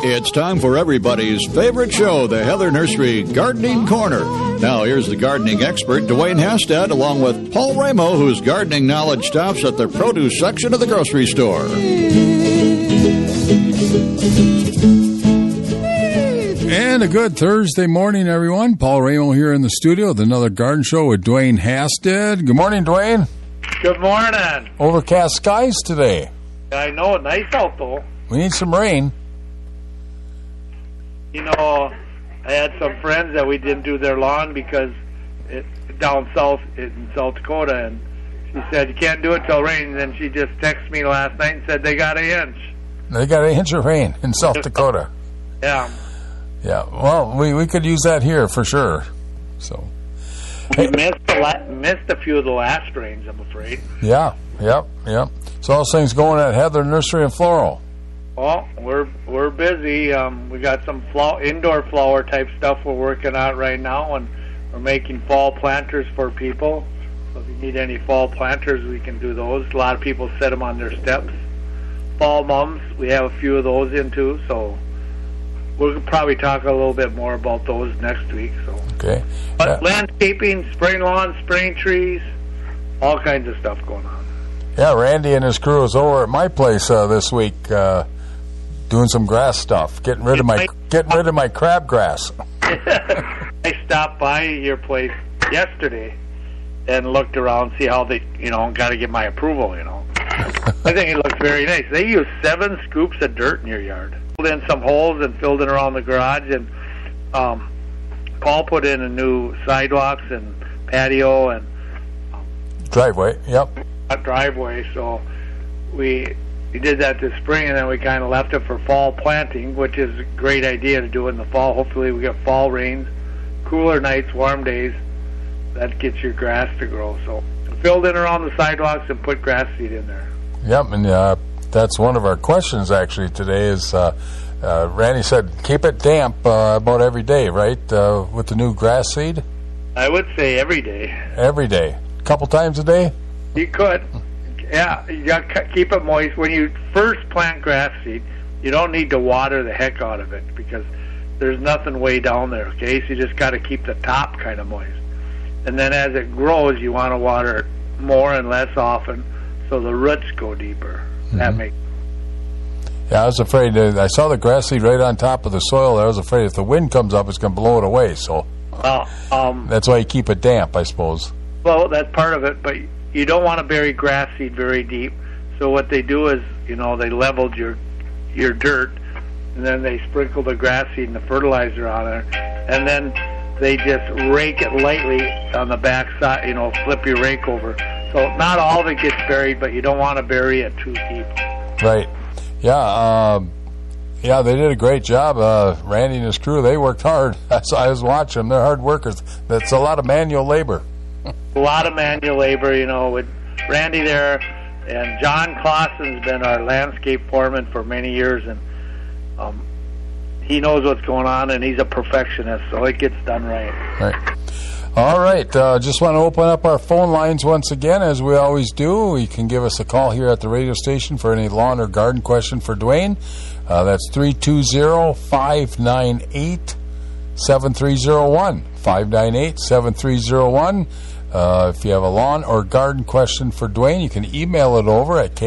It's time for everybody's favorite show, the Heather Nursery Gardening Corner. Now, here's the gardening expert, Dwayne Hastad, along with Paul Ramo, whose gardening knowledge stops at the produce section of the grocery store. And a good Thursday morning, everyone. Paul Ramo here in the studio with another garden show with Dwayne Hastad. Good morning, Dwayne. Good morning. Overcast skies today. I know, nice out though. We need some rain. You know, I had some friends that we didn't do their lawn because it's down south in South Dakota, and she said, you can't do it till rain. And then she just texted me last night and said they got an inch. They got an inch of rain in South Dakota. Yeah. Yeah, well, we could use that here for sure. So, we missed a few of the last rains, I'm afraid. Yeah. So those things going at Heather Nursery and Floral. Well, we're busy. We got some indoor flower type stuff we're working on right now, and we're making fall planters for people. So if you need any fall planters, we can do those. A lot of people set them on their steps. Fall mums, we have a few of those in too. So we'll probably talk a little bit more about those next week. So okay. But landscaping, spraying lawns, spraying trees, all kinds of stuff going on. Yeah, Randy and his crew is over at my place this week. Doing some grass stuff, getting rid of my crabgrass. I stopped by your place yesterday and looked around, see how they, got to get my approval. I think it looks very nice. They used 7 scoops of dirt in your yard, filled in some holes and filled it around the garage. And Paul put in a new sidewalks and patio and driveway. Yep, a driveway. So we did that this spring, and then we kind of left it for fall planting, which is a great idea to do in the fall. Hopefully we get fall rains, cooler nights, warm days. That gets your grass to grow. So filled in around the sidewalks and put grass seed in there. Yep, and that's one of our questions actually today is Randy said keep it damp about every day, right, with the new grass seed? I would say every day. Every day. A couple times a day? You could. Yeah, you got to keep it moist. When you first plant grass seed, you don't need to water the heck out of it because there's nothing way down there, okay? So you just got to keep the top kind of moist. And then as it grows, you want to water it more and less often so the roots go deeper. Mm-hmm. That makes sense. Yeah, I was afraid. I saw the grass seed right on top of the soil. I was afraid if the wind comes up, it's going to blow it away. So that's why you keep it damp, I suppose. Well, that's part of it, but you don't want to bury grass seed very deep. So what they do is, they leveled your dirt, and then they sprinkle the grass seed and the fertilizer on it, and then they just rake it lightly on the back side, flip your rake over. So not all of it gets buried, but you don't want to bury it too deep. Right. Yeah, they did a great job. Randy and his crew, they worked hard. I was watching them. They're hard workers. That's a lot of manual labor. A lot of manual labor, with Randy there, and John Clausen's been our landscape foreman for many years, and he knows what's going on, and he's a perfectionist, so it gets done right. Right. All right. Just want to open up our phone lines once again, as we always do. You can give us a call here at the radio station for any lawn or garden question for Dwayne. That's 320-598-7301. 598-7301. If you have a lawn or garden question for Dwayne, you can email it over at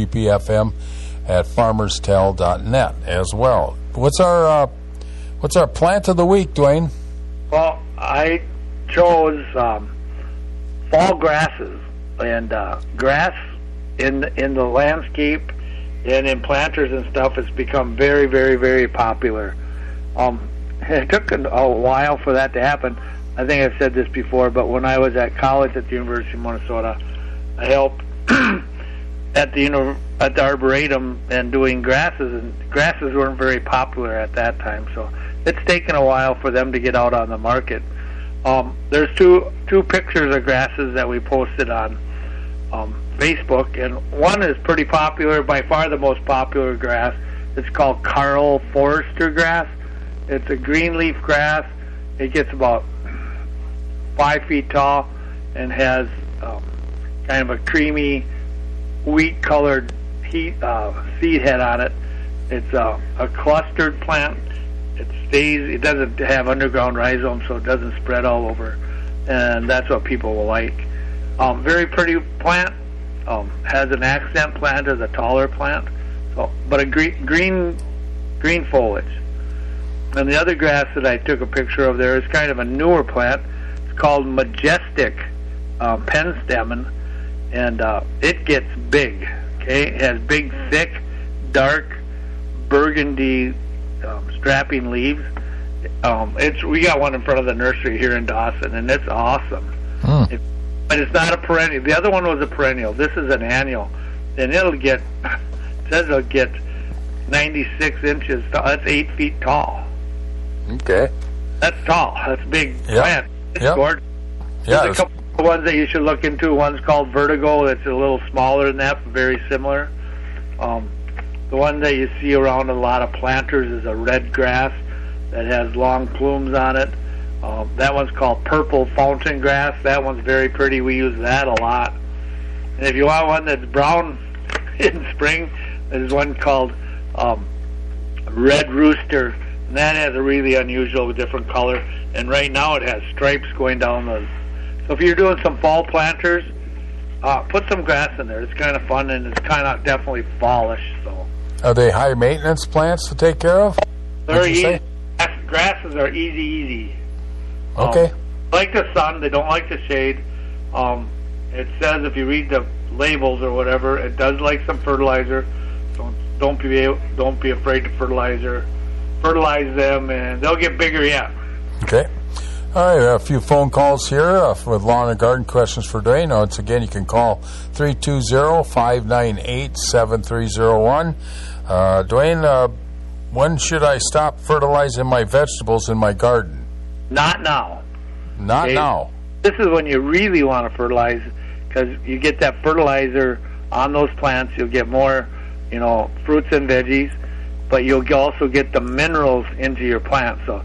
klqpfm@farmerstel.net as well. What's our plant of the week, Dwayne? Well, I chose fall grasses, and grass in the landscape and in planters and stuff has become very, very, very popular. It took a while for that to happen. I think I've said this before, but when I was at college at the University of Minnesota, I helped at the Arboretum and doing grasses, and grasses weren't very popular at that time, so it's taken a while for them to get out on the market. There's two pictures of grasses that we posted on Facebook, and one is pretty popular, by far the most popular grass. It's called Karl Forster grass. It's a green leaf grass. It gets about 5 feet tall and has kind of a creamy wheat-colored seed head on it. It's a clustered plant. It doesn't have underground rhizomes, so it doesn't spread all over, and that's what people will like. Very pretty plant. Has an accent plant as a taller plant, but a green foliage. And the other grass that I took a picture of there is kind of a newer plant. It's called Majestic Penstemon, and it gets big. Okay, it has big, thick, dark, burgundy, strapping leaves. We got one in front of the nursery here in Dawson, and it's awesome. But it's not a perennial. The other one was a perennial. This is an annual, and it says it'll get 96 inches tall. That's 8 feet tall. Okay. That's tall. That's a big plant. It's gorgeous. Yeah, There's a couple of ones that you should look into. One's called Vertigo. It's a little smaller than that, but very similar. The one that you see around a lot of planters is a red grass that has long plumes on it. That one's called Purple Fountain Grass. That one's very pretty. We use that a lot. And if you want one that's brown in spring, there's one called Red Rooster. And that has a really unusual, different color. And right now it has stripes going down those. So if you're doing some fall planters, put some grass in there. It's kind of fun, and it's kind of definitely fallish. So, are they high maintenance plants to take care of? They're easy. Grasses are easy. Okay. Like the sun, they don't like the shade. It says if you read the labels or whatever, it does like some fertilizer. So don't be afraid to fertilize them, and they'll get bigger yet. Okay. All right, a few phone calls here with lawn and garden questions for Dwayne. Once again, you can call 320-598-7301. Dwayne, when should I stop fertilizing my vegetables in my garden? Not now. Not now. This is when you really want to fertilize, because you get that fertilizer on those plants. You'll get more, fruits and veggies, but you'll also get the minerals into your plant. So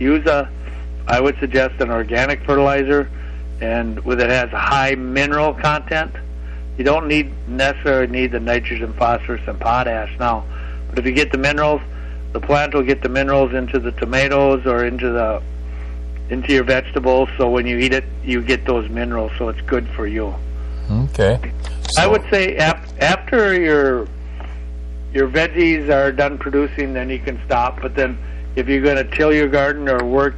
I would suggest an organic fertilizer, and it has a high mineral content. You don't necessarily need the nitrogen, phosphorus, and potash now, but if you get the minerals, the plant will get the minerals into the tomatoes or into your vegetables. So when you eat it, you get those minerals. So it's good for you. Okay. I would say after your veggies are done producing, then you can stop. But then if you're going to till your garden or work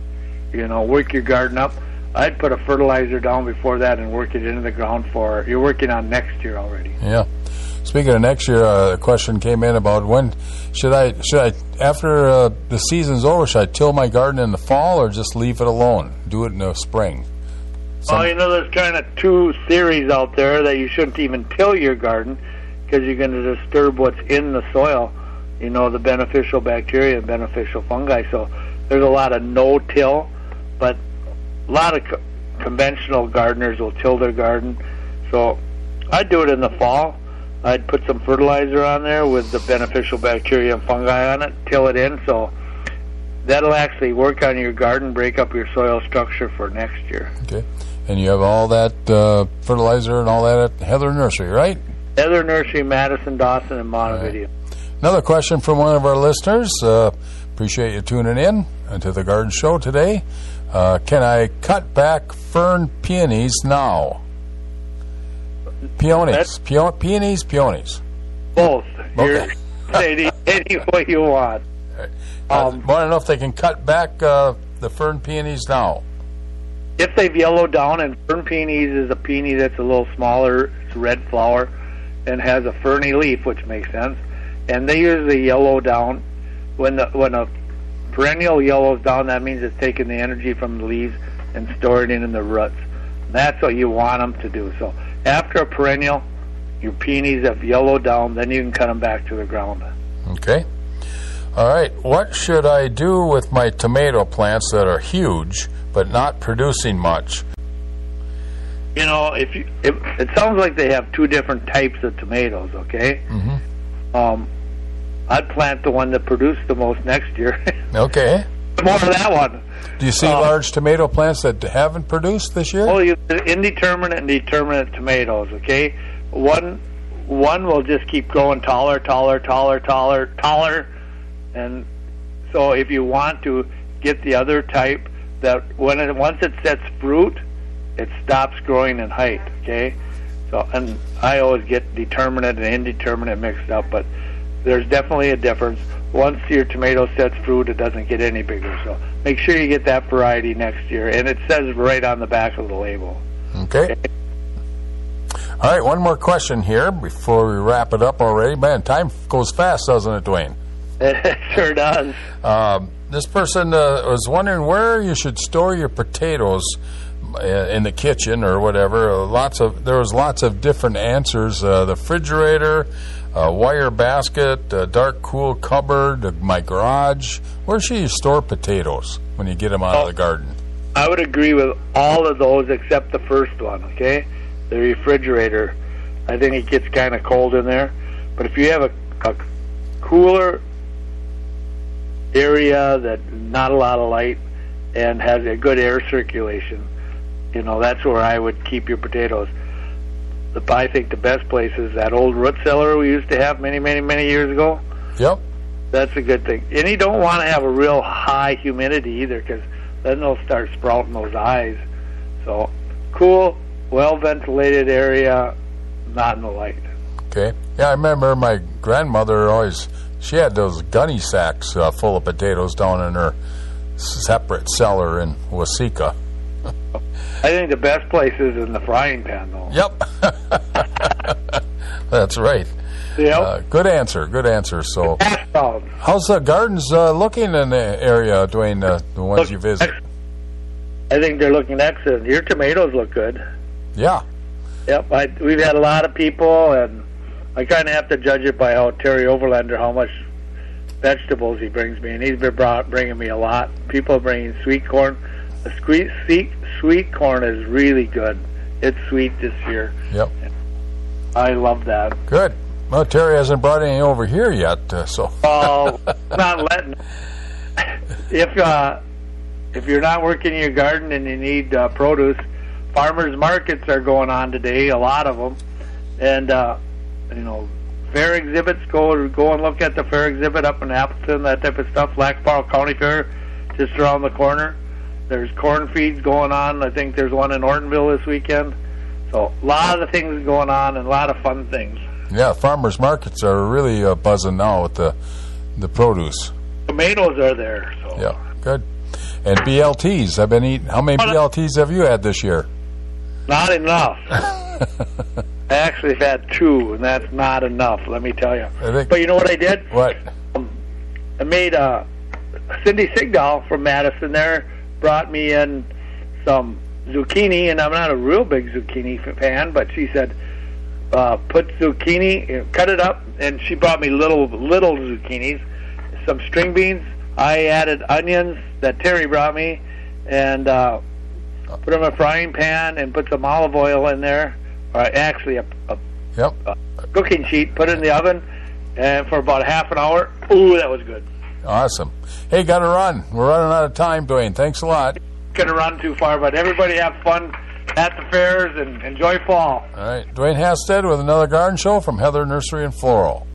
your garden up, I'd put a fertilizer down before that and work it into the ground you're working on next year already. Yeah. Speaking of next year, a question came in about when should I after the season's over, should I till my garden in the fall or just leave it alone? Do it in the spring? There's kind of two theories out there that you shouldn't even till your garden because you're going to disturb what's in the soil, the beneficial bacteria and beneficial fungi. So there's a lot of no-till, but a lot of conventional gardeners will till their garden. So I'd do it in the fall. I'd put some fertilizer on there with the beneficial bacteria and fungi on it, till it in, so that'll actually work on your garden, break up your soil structure for next year. Okay. And you have all that fertilizer and all that at Heather Nursery, right? Heather Nursery, Madison, Dawson, and Montevideo. Right. Another question from one of our listeners. Appreciate you tuning in to the Garden Show today. Can I cut back fern peonies now? Peonies. Peonies. Both. Okay. Any way you want. Right. I want to know if they can cut back the fern peonies now. If they've yellowed down, and fern peonies is a peony that's a little smaller, it's a red flower, and has a ferny leaf, which makes sense. And they usually yellow down. When a perennial yellows down, that means it's taking the energy from the leaves and storing it in the roots. And that's what you want them to do. So after a perennial, your peonies have yellowed down, then you can cut them back to the ground. Okay. All right. What should I do with my tomato plants that are huge but not producing much? It sounds like they have two different types of tomatoes, okay? Mm-hmm. I'd plant the one that produced the most next year. Okay. More of that one. Do you see large tomato plants that haven't produced this year? Well, indeterminate and determinate tomatoes, okay? One one will just keep growing taller, and so if you want to get the other type, that once it sets fruit, it stops growing in height. Okay, so and I always get determinate and indeterminate mixed up, but there's definitely a difference. Once your tomato sets fruit, it doesn't get any bigger. So make sure you get that variety next year, and it says right on the back of the label. Okay. All right, one more question here before we wrap it up already. Man, time goes fast, doesn't it, Dwayne? It sure does. This person was wondering where you should store your potatoes in the kitchen or whatever. There was lots of different answers. The refrigerator, wire basket, dark cool cupboard, my garage. Where should you store potatoes when you get them out of the garden? I would agree with all of those except the first one, okay? The refrigerator. I think it gets kind of cold in there. But if you have a cooler area that not a lot of light and has a good air circulation, that's where I would keep your potatoes. I think the best place is that old root cellar we used to have many, many, many years ago. Yep. That's a good thing. And you don't want to have a real high humidity either, because then they'll start sprouting those eyes. So cool, well-ventilated area, not in the light. Okay. Yeah, I remember my grandmother she had those gunny sacks full of potatoes down in her separate cellar in Waseca. I think the best place is in the frying pan, though. Yep. That's right. Yep. Good answer. So, how's the gardens looking in the area, Dwayne, the ones you visit? I think they're looking excellent. Your tomatoes look good. Yeah. Yep. We've had a lot of people, and I kind of have to judge it by how Terry Overlander, how much vegetables he brings me, and he's been bringing me a lot. People are bringing sweet corn. The sweet corn is really good. It's sweet this year. Yep. I love that. Good. Well, Terry hasn't brought any over here yet, so. Oh, not letting. If you're not working in your garden and you need produce, farmers markets are going on today. A lot of them, and fair exhibits. Go and look at the fair exhibit up in Appleton. That type of stuff. Lac Parle County Fair, just around the corner. There's corn feeds going on. I think there's one in Ortonville this weekend. So a lot of things going on and a lot of fun things. Yeah, farmers markets are really buzzing now with the produce. Tomatoes are there. So. Yeah, good. And BLTs. I've been eating. How many BLTs have you had this year? Not enough. I actually have had 2, and that's not enough, let me tell you. But you know what I did? What? I made Cindy Sigdahl from Madison there brought me in some zucchini, and I'm not a real big zucchini fan, but she said, put zucchini, cut it up, and she brought me little zucchinis, some string beans. I added onions that Terry brought me, and put them in a frying pan and put some olive oil in there, or actually a cooking sheet, put it in the oven, and for about half an hour. Ooh, that was good. Awesome. Hey, got to run. We're running out of time, Dwayne. Thanks a lot. Going to run too far, but everybody have fun at the fairs and enjoy fall. All right. Dwayne Hasted with another garden show from Heather Nursery and Floral.